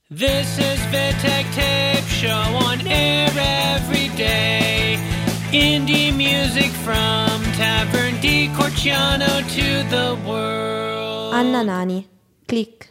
This is Vitek Tape Show on air every day. Indie music from Tavern di Corciano to the world. Anna Nani, Click.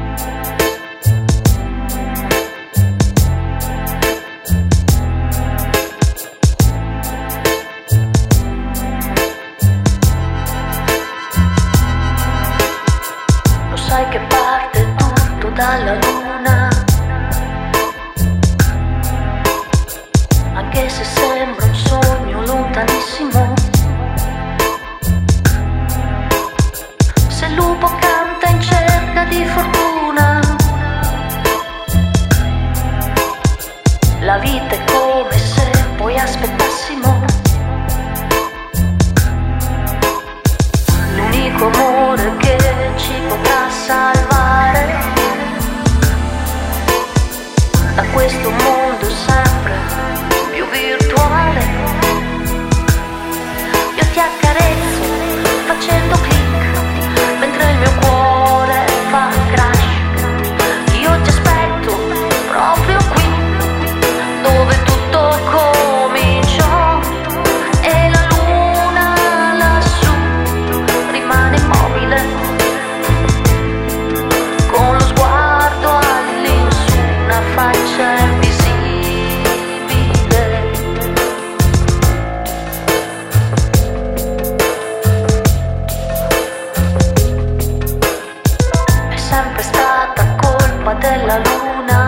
Lo sai che parte tutto dalla luna, anche se sembra un sogno lontanissimo. Se il lupo canta in cerca di fortuna, la vita è come se poi aspettassimo. L'unico amore che ci potrà salvare da questo mondo sempre più virtuale. Io ti accarezzo facendo click mentre il mio cuore fa crash. Io ti aspetto proprio qui dove tutto cominciò e la luna lassù rimane immobile con lo sguardo all'insù, una faccia invisibile. È sempre stata colpa della luna,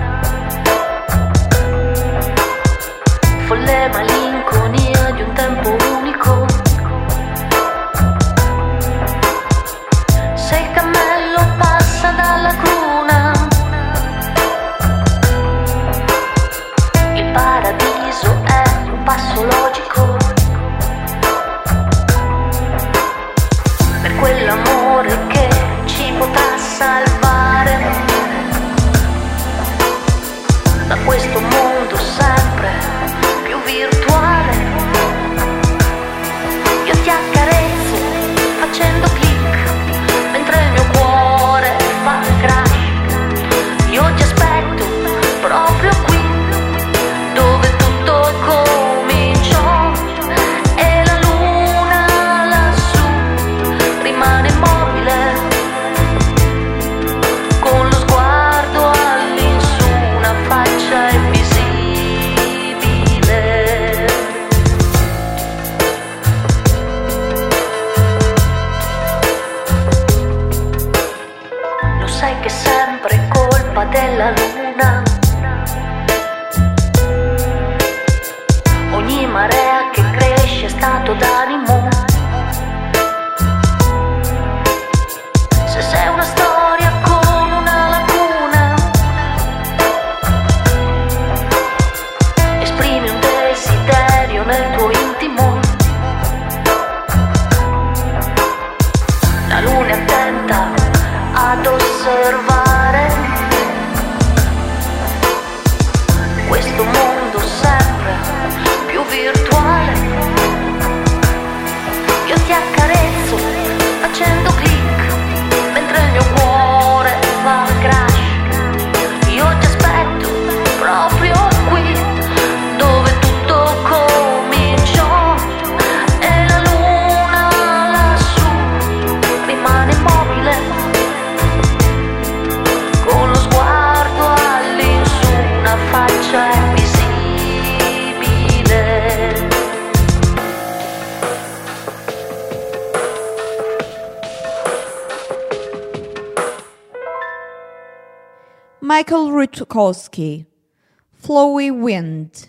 folle malinconia di un tempo unico. Se il cammello passa dalla cruna, il paradiso è un passo logico. Per quell'amore che ci potrà salvare da questo mondo sempre più virtuale. Io ti accarezzo facendo click mentre il mio cuore fa crash. Io ti aspetto proprio qui dove tutto cominciò e la luna lassù rimane immobile con lo sguardo all'insù, una faccia invisibile. Lo sai che è sempre colpa della luna, ogni marea che cresce è stato d'animo. Se sei una storia con una lacuna, esprimi un desiderio nel tuo intimo. La luna è attenta ad osservare questo mondo sempre più virtuale. Io ti accarezzo facendo click mentre il mio cuore fa crash. Io ti aspetto proprio qui dove tutto cominciò e la luna lassù rimane immobile con lo sguardo all'insù, una faccia invisibile. Michael Rutkowski, Flowy Wind.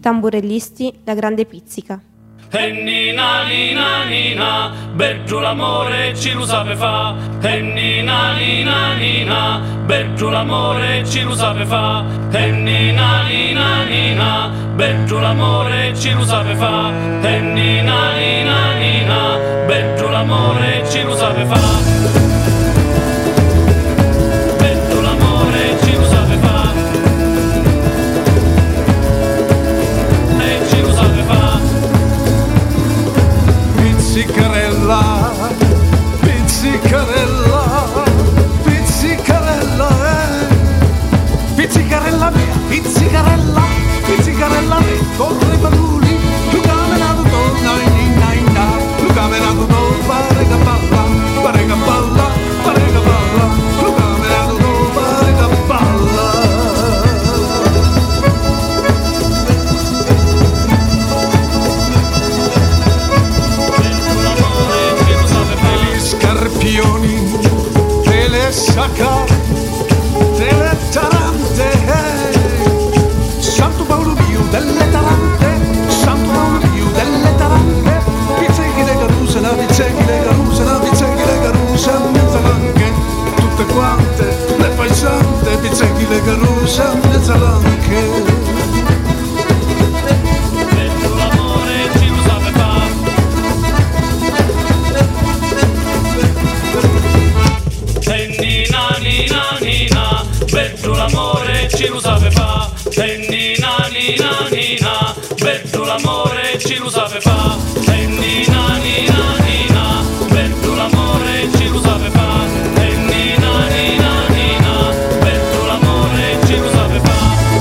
tamburellisti, la grande pizzica. E nina nina nina, beggiù l'amore ci lo sape fa. E nina nina nina, beggiù l'amore ci lo sape fa. E nina nina nina, beggiù l'amore ci lo sape fa. E nina nina nina, beggiù l'amore ci lo sape fa. Beggiù l'amore ci lo sape fa. E ci lo sape fa. Pizzicarella, pizzicarella, pizzicarella, pizzicarella mia, pizzicarella, pizzicarella mia, corre paduli, tu caminato torna in naina, tu caminato torna, parega balla, parega balla, parega balla, tu caminato torna, parega balla. Scarpioni, delle sacca, delle tarante, Santo Paolo Dio delle tarante, Santo Paolo Dio delle tarante, pizzechi le caruse, la pizzechi le caruse, la pizzechi le caruse, mezza anche, tutte quante, le paesante, pizzechi le caruse, mezza anche. Beggiù l'amore ci lo sape fa. E nina nina nina, beggiù l'amore ci lo sape fa. E nina nina nina, beggiù l'amore ci lo sape fa. E nina nina nina, beggiù l'amore ci lo sape fa.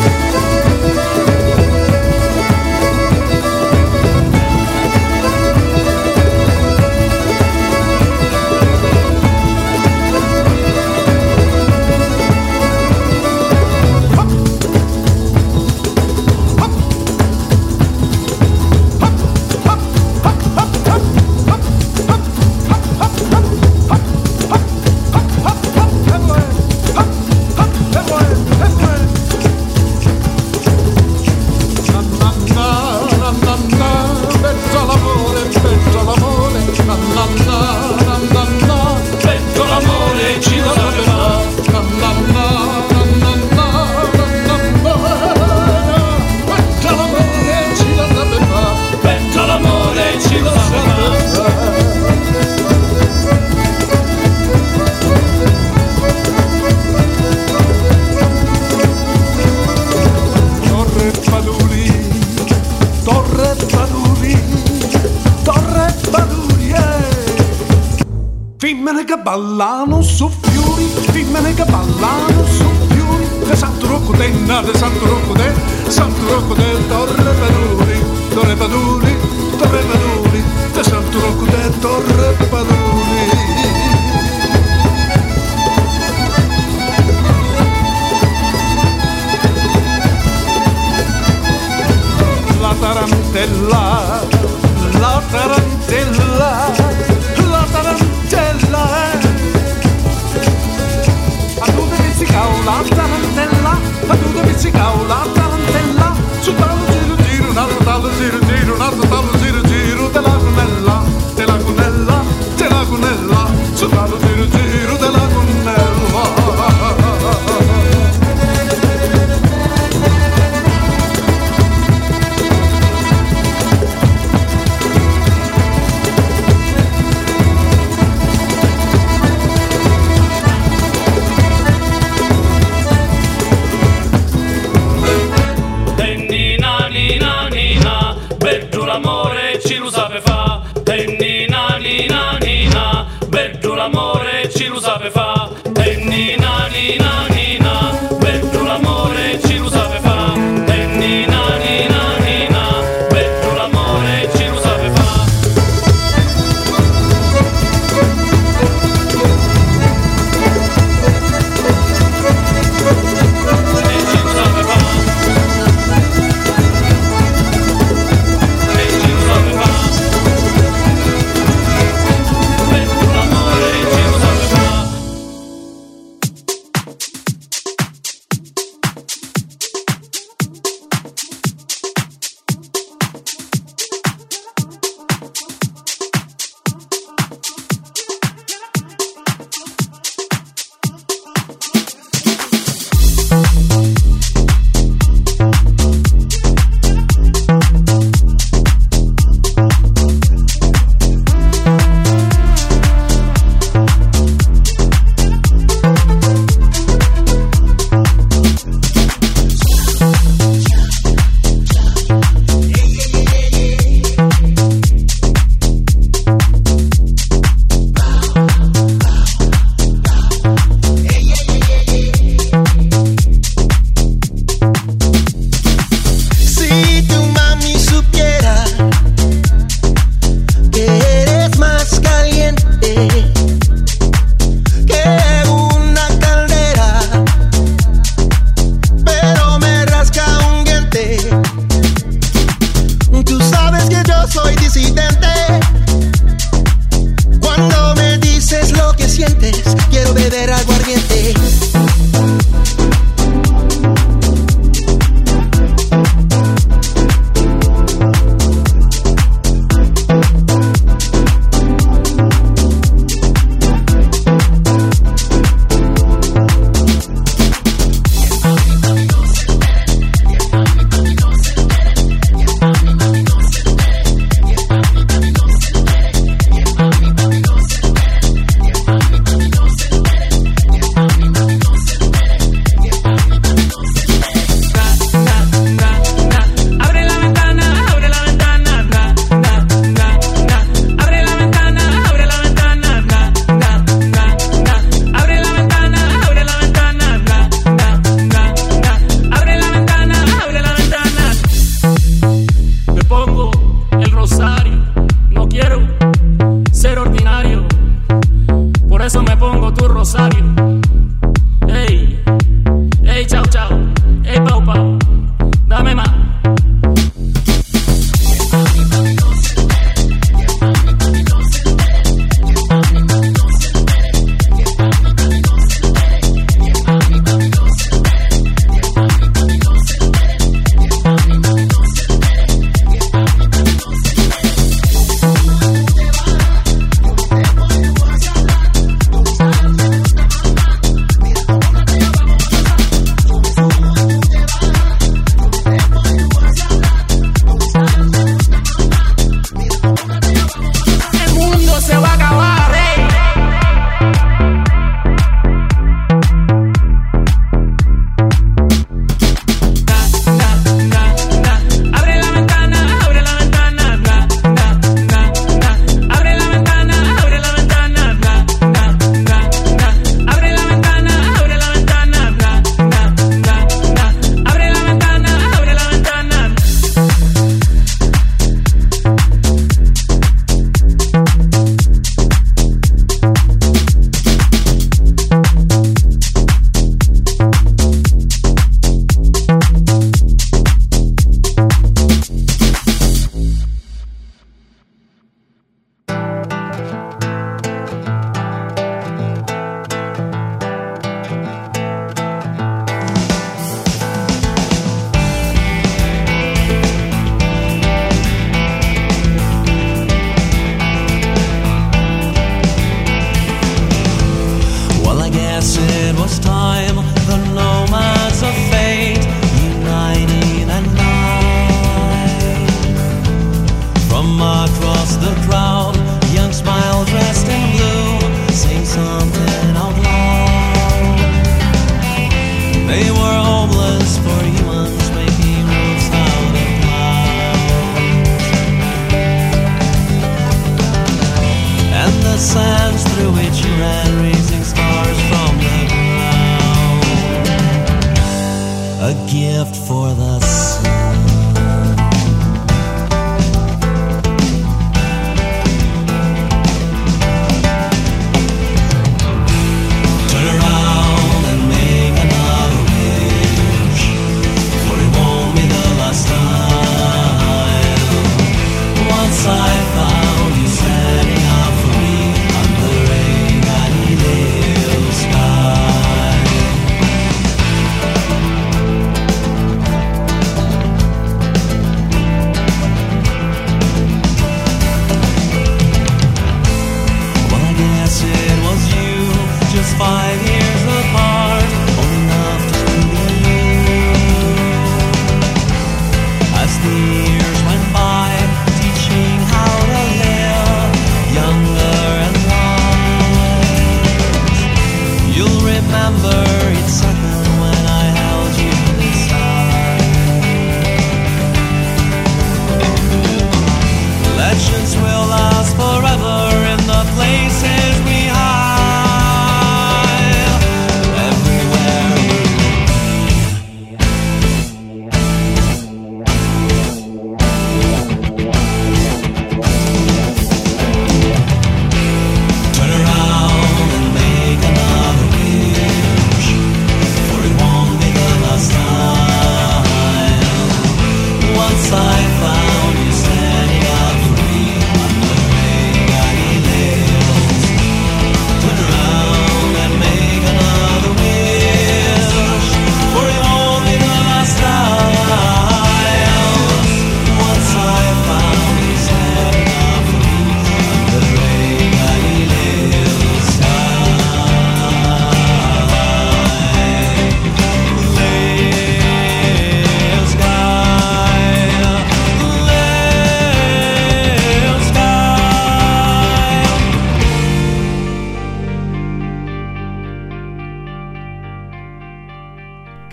Femmine che ballano su fiori, femmine che ballano su fiori, de Santo Rocco de Santo Rocco de Torre Paduri, Torre Paduri, Torre Paduri, de Santo Rocco de Torre Paduri. La tarantella, la tarantella, la tarantella, a tu che pizzicao la tarantella, a tu che pizzicao la tarantella, su tallo giro giro, un altro tallo giro giro, un altro tallo giro giro, della cunella, della cunella, della cunella, su tallo giro giro, della cunella.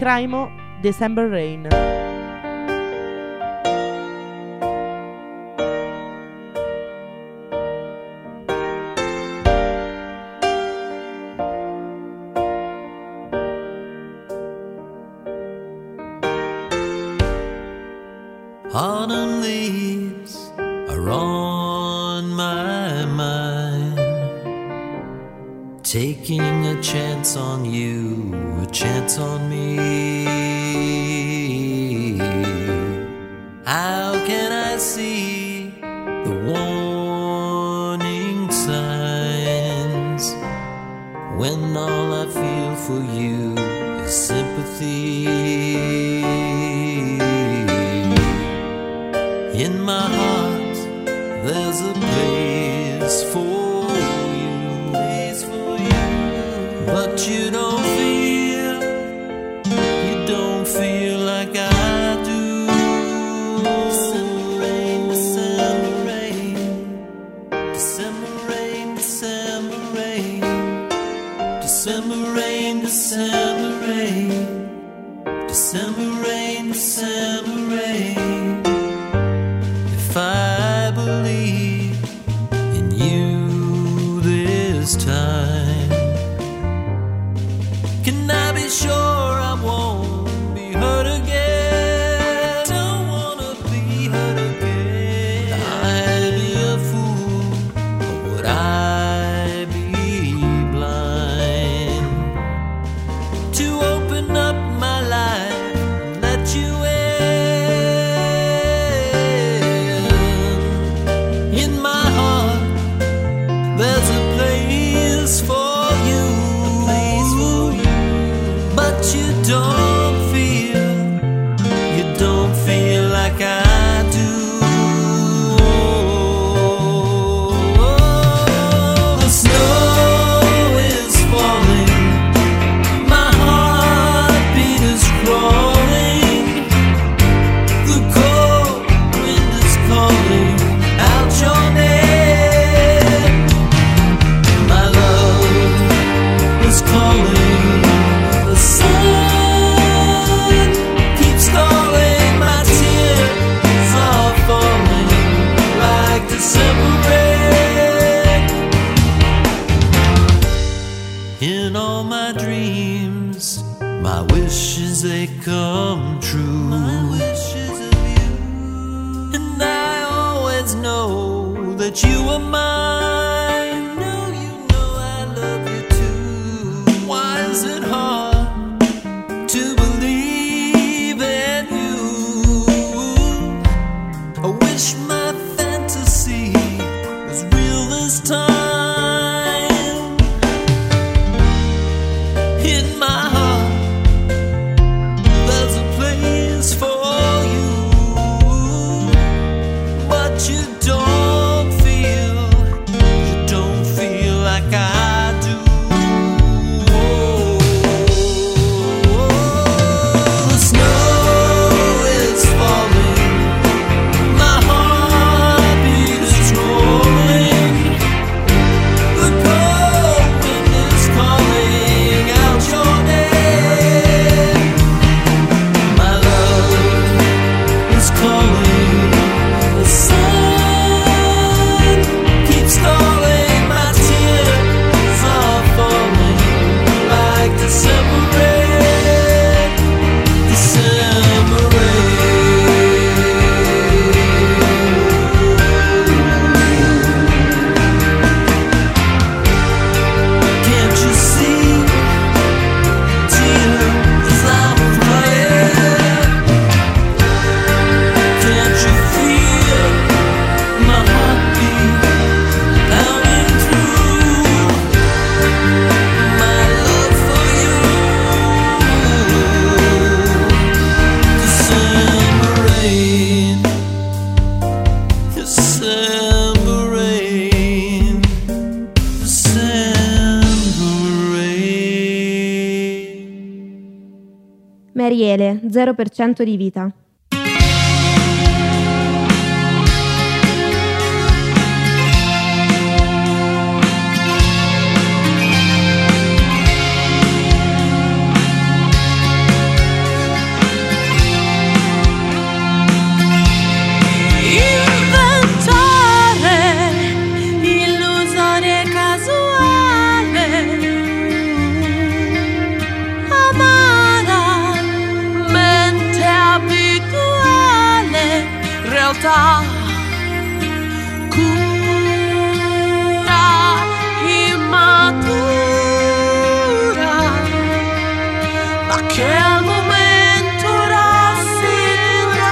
Crymo, December Rain. Autumn leaves are on my mind, taking a chance on you, a chance on me. How can I see the warning signs when all I feel for you is sympathy? In my heart, there's a place for you, but you don't feel like I do. December rain, December rain, December rain, December rain, December rain, December rain, December rain, December rain. If I believe in you this time, can I be sure I won't be hurt again? Don't wanna be hurt again. I'd be a fool, or would I be blind to open up my life and let you in? There's a place for you, but you don't feel like I do. The snow is falling, my heartbeat is crawling, the cold wind is calling out your name. Calling, the sun keeps calling, my tears are falling like December rain. In all my dreams, my wishes they come true. My wishes of you, and I always know that you are mine. Is it hard to believe in you? I wish my fantasy was real this time. In my heart, there's a place for you, but you don't feel like I do. Mariele, 0% di vita. realtà, cura immatura, ma che al momento rassicura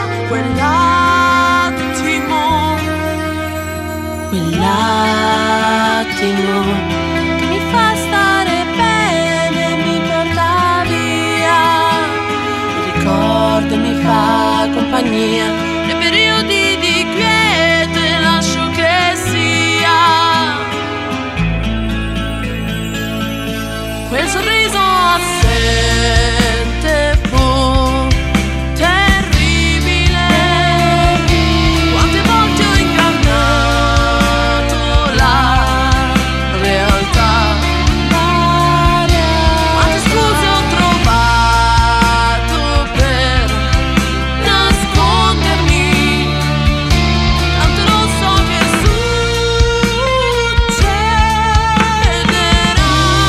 quell'attimo che mi fa stare bene, mi porta via, mi ricorda e mi fa compagnia nei periodi di quiete, lascio che sia quel sorriso assente fu terribile. Quante volte ho ingannato la realtà, quante scuse ho trovato per nascondermi, tanto lo so che succederà.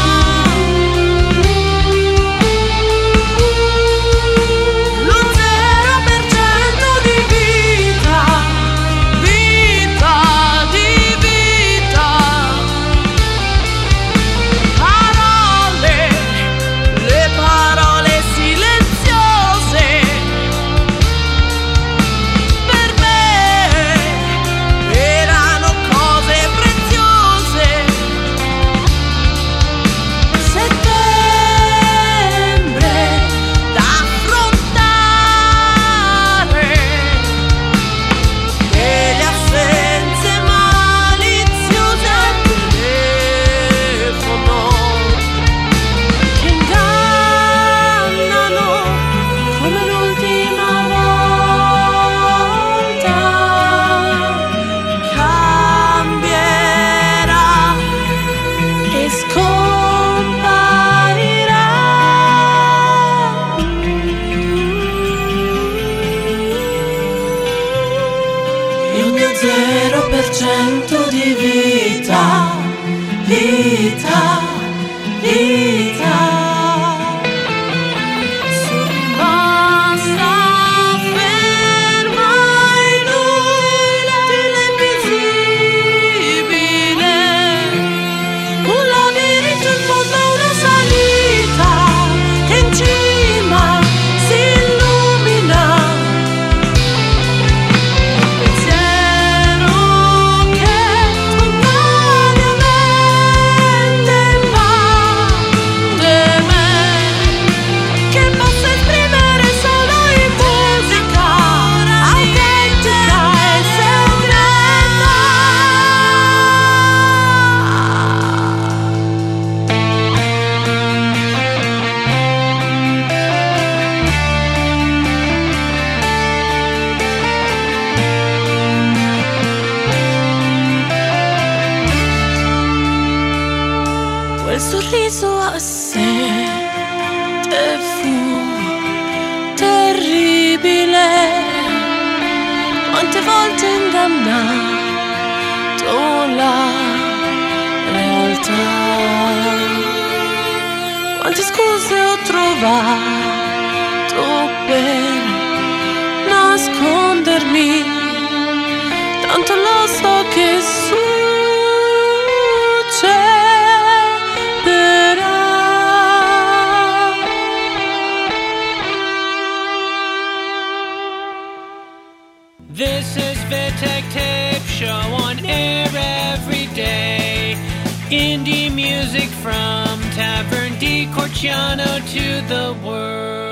Lo 0% di vita, vita di vita, parole, le parole silenziose, per me erano cose preziose. Settembre da affrontare e le assenze maliziose al telefono che ingannano come l'ultima volta. Cambierà e scomparirà. Il mio 0% di vita, vita, vita. Sono rimasta ferma in un invisibile, un labirinto in fondo a una salita che in cima si illumina. Un pensiero che spontaneamente va da me, che posso esprimere solo in musica autentica e segreta. Quel sorriso assente fu terribile. Quante volte ho ingannato la realtà, quante scuse ho trovato per nascondermi, tanto lo so che succederà. This is Vitek Tape Show on air every day. Indie music from Tavern di Corciano to the world.